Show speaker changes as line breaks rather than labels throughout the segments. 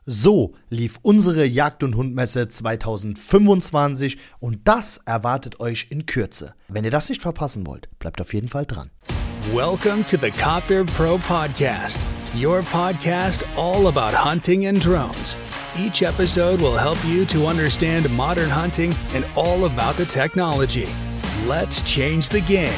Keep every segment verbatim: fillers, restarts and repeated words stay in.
So lief unsere Jagd- und Hundmesse zwanzig fünfundzwanzig und das erwartet euch in Kürze. Wenn ihr das nicht verpassen wollt, bleibt auf jeden Fall dran.
Welcome to the Copter Pro Podcast, your podcast all about hunting and drones. Each episode will help you to understand modern hunting and all about the technology. Let's change the game.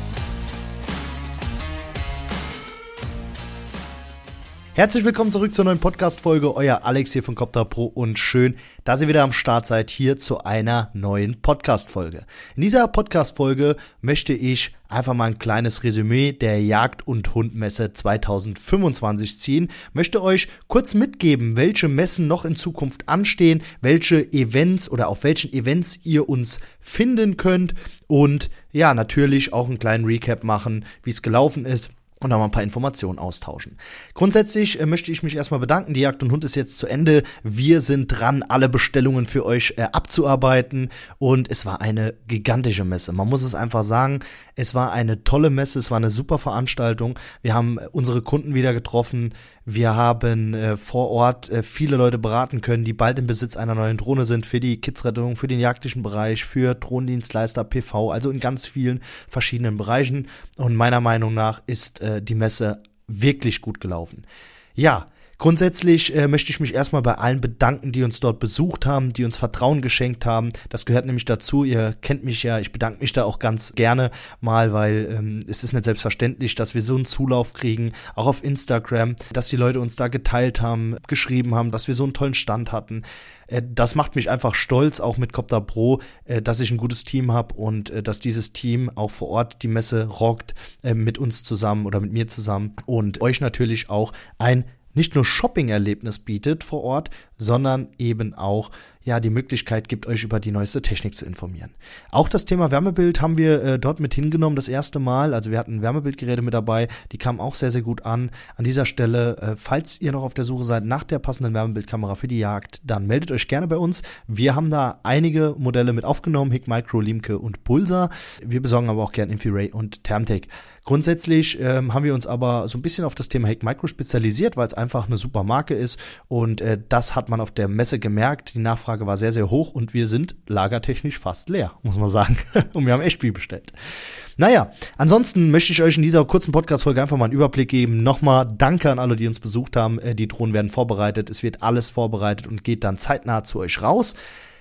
Herzlich willkommen zurück zur neuen Podcast-Folge. Euer Alex hier von Copter Pro und schön, dass ihr wieder am Start seid hier zu einer neuen Podcast-Folge. In dieser Podcast-Folge möchte ich einfach mal ein kleines Resümee der Jagd- und Hundmesse zwanzig fünfundzwanzig ziehen. Möchte euch kurz mitgeben, welche Messen noch in Zukunft anstehen, welche Events oder auf welchen Events ihr uns finden könnt und ja, natürlich auch einen kleinen Recap machen, wie es gelaufen ist. Und noch mal ein paar Informationen austauschen. Grundsätzlich äh, möchte ich mich erstmal bedanken. Die Jagd und Hund ist jetzt zu Ende. Wir sind dran, alle Bestellungen für euch äh, abzuarbeiten. Und es war eine gigantische Messe. Man muss es einfach sagen, es war eine tolle Messe. Es war eine super Veranstaltung. Wir haben unsere Kunden wieder getroffen. Wir haben äh, vor Ort äh, viele Leute beraten können, die bald im Besitz einer neuen Drohne sind für die Kidsrettung, für den jagdlichen Bereich, für Drohnendienstleister, P V, also in ganz vielen verschiedenen Bereichen. Und meiner Meinung nach ist äh, die Messe wirklich gut gelaufen. Ja, grundsätzlich äh, möchte ich mich erstmal bei allen bedanken, die uns dort besucht haben, die uns Vertrauen geschenkt haben. Das gehört nämlich dazu. Ihr kennt mich ja, ich bedanke mich da auch ganz gerne mal, weil ähm, es ist nicht selbstverständlich, dass wir so einen Zulauf kriegen, auch auf Instagram, dass die Leute uns da geteilt haben, geschrieben haben, dass wir so einen tollen Stand hatten. Äh, das macht mich einfach stolz, auch mit Copter Pro, äh, dass ich ein gutes Team habe und äh, dass dieses Team auch vor Ort die Messe rockt, äh, mit uns zusammen oder mit mir zusammen und euch natürlich auch ein nicht nur Shopping-Erlebnis bietet vor Ort, sondern eben auch ja die Möglichkeit gibt, euch über die neueste Technik zu informieren. Auch das Thema Wärmebild haben wir äh, dort mit hingenommen, das erste Mal. Also wir hatten Wärmebildgeräte mit dabei, die kamen auch sehr, sehr gut an. An dieser Stelle, äh, falls ihr noch auf der Suche seid nach der passenden Wärmebildkamera für die Jagd, dann meldet euch gerne bei uns. Wir haben da einige Modelle mit aufgenommen, Hikmicro, Limke und Pulsar. Wir besorgen aber auch gerne Infiray und Thermtec. Grundsätzlich ähm, haben wir uns aber so ein bisschen auf das Thema Hikmicro spezialisiert, weil es einfach eine super Marke ist und äh, das hat man auf der Messe gemerkt. Die Nachfrage war sehr, sehr hoch und wir sind lagertechnisch fast leer, muss man sagen. Und wir haben echt viel bestellt. Naja, ansonsten möchte ich euch in dieser kurzen Podcast-Folge einfach mal einen Überblick geben. Nochmal danke an alle, die uns besucht haben. Die Drohnen werden vorbereitet. Es wird alles vorbereitet und geht dann zeitnah zu euch raus.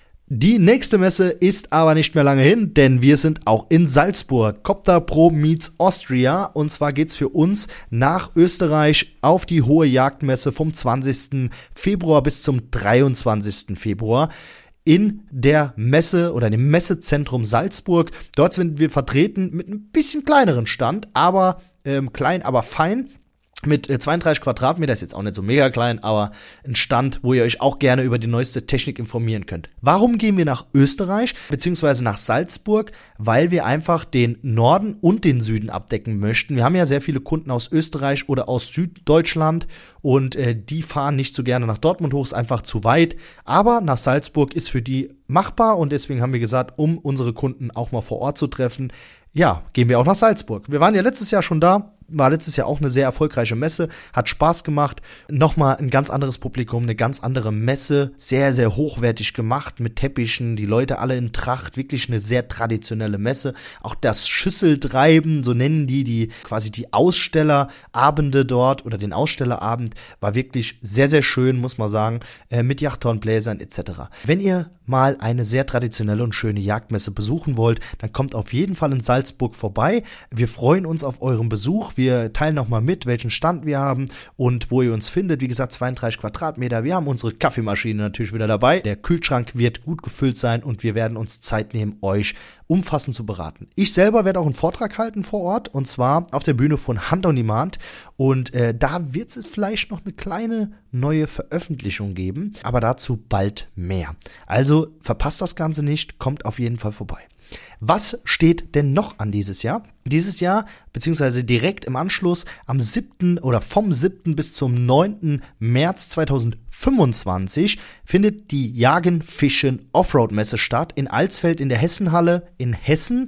Die nächste Messe ist aber nicht mehr lange hin, denn wir sind auch in Salzburg. Copter Pro meets Austria. Und zwar geht's für uns nach Österreich auf die Hohe Jagdmesse vom zwanzigsten Februar bis zum dreiundzwanzigsten Februar. In der Messe oder dem Messezentrum Salzburg. Dort sind wir vertreten mit ein bisschen kleineren Stand, aber ähm, klein, aber fein. Mit zweiunddreißig Quadratmeter, ist jetzt auch nicht so mega klein, aber ein Stand, wo ihr euch auch gerne über die neueste Technik informieren könnt. Warum gehen wir nach Österreich beziehungsweise nach Salzburg? Weil wir einfach den Norden und den Süden abdecken möchten. Wir haben ja sehr viele Kunden aus Österreich oder aus Süddeutschland und äh, die fahren nicht so gerne nach Dortmund hoch, ist einfach zu weit. Aber nach Salzburg ist für die machbar und deswegen haben wir gesagt, um unsere Kunden auch mal vor Ort zu treffen, ja, gehen wir auch nach Salzburg. Wir waren ja letztes Jahr schon da. War letztes Jahr auch eine sehr erfolgreiche Messe, hat Spaß gemacht, nochmal ein ganz anderes Publikum, eine ganz andere Messe, sehr, sehr hochwertig gemacht mit Teppichen, die Leute alle in Tracht, wirklich eine sehr traditionelle Messe. Auch das Schüsseltreiben, so nennen die, die quasi die Ausstellerabende dort oder den Ausstellerabend, war wirklich sehr, sehr schön, muss man sagen, äh, mit Jagdhornbläsern et cetera. Wenn ihr mal eine sehr traditionelle und schöne Jagdmesse besuchen wollt, dann kommt auf jeden Fall in Salzburg vorbei. Wir freuen uns auf euren Besuch. Wir teilen nochmal mit, welchen Stand wir haben und wo ihr uns findet. Wie gesagt, zweiunddreißig Quadratmeter. Wir haben unsere Kaffeemaschine natürlich wieder dabei. Der Kühlschrank wird gut gefüllt sein und wir werden uns Zeit nehmen, euch umfassend zu beraten. Ich selber werde auch einen Vortrag halten vor Ort und zwar auf der Bühne von Hunt on Demand und äh, da wird es vielleicht noch eine kleine neue Veröffentlichung geben, aber dazu bald mehr. Also verpasst das Ganze nicht, kommt auf jeden Fall vorbei. Was steht denn noch an dieses Jahr? Dieses Jahr, beziehungsweise direkt im Anschluss, am siebten oder vom siebten bis zum neunten März zweitausendfünfundzwanzig findet die Jagen Fischen Offroad Messe statt in Alsfeld in der Hessenhalle in Hessen.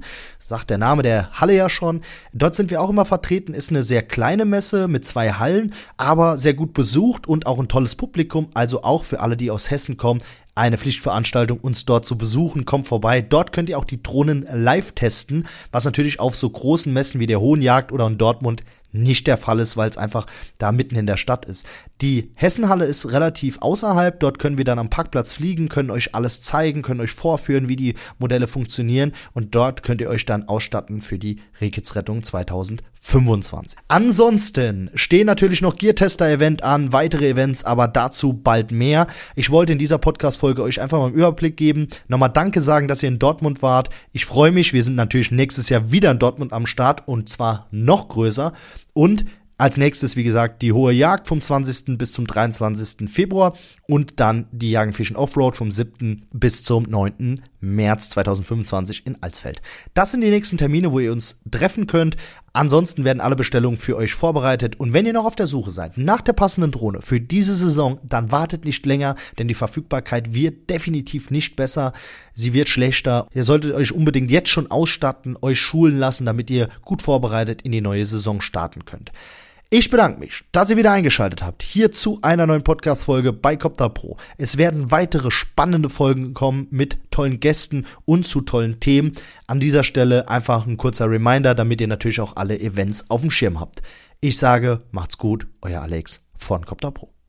sagt der Name der Halle ja schon. Dort sind wir auch immer vertreten, ist eine sehr kleine Messe mit zwei Hallen, aber sehr gut besucht und auch ein tolles Publikum, also auch für alle, die aus Hessen kommen, eine Pflichtveranstaltung, uns dort zu besuchen. Kommt vorbei. Dort könnt ihr auch die Drohnen live testen, was natürlich auf so großen Messen wie der Hohenjagd oder in Dortmund nicht der Fall ist, weil es einfach da mitten in der Stadt ist. Die Hessenhalle ist relativ außerhalb. Dort können wir dann am Parkplatz fliegen, können euch alles zeigen, können euch vorführen, wie die Modelle funktionieren. Und dort könnt ihr euch dann ausstatten für die Rehkitzrettung zweitausendfünfundzwanzig. Ansonsten stehen natürlich noch Gear-Tester-Event an, weitere Events, aber dazu bald mehr. Ich wollte in dieser Podcast-Folge euch einfach mal einen Überblick geben. Nochmal Danke sagen, dass ihr in Dortmund wart. Ich freue mich. Wir sind natürlich nächstes Jahr wieder in Dortmund am Start und zwar noch größer. Und als nächstes, wie gesagt, die Hohe Jagd vom zwanzigsten bis zum dreiundzwanzigsten Februar und dann die Jagenfischen Offroad vom siebten bis zum neunten März zweitausendfünfundzwanzig in Alsfeld. Das sind die nächsten Termine, wo ihr uns treffen könnt. Ansonsten werden alle Bestellungen für euch vorbereitet. Und wenn ihr noch auf der Suche seid nach der passenden Drohne für diese Saison, dann wartet nicht länger, denn die Verfügbarkeit wird definitiv nicht besser. Sie wird schlechter. Ihr solltet euch unbedingt jetzt schon ausstatten, euch schulen lassen, damit ihr gut vorbereitet in die neue Saison starten könnt. Ich bedanke mich, dass ihr wieder eingeschaltet habt, hier zu einer neuen Podcast-Folge bei Copter Pro. Es werden weitere spannende Folgen kommen mit tollen Gästen und zu tollen Themen. An dieser Stelle einfach ein kurzer Reminder, damit ihr natürlich auch alle Events auf dem Schirm habt. Ich sage, macht's gut, euer Alex von Copter Pro.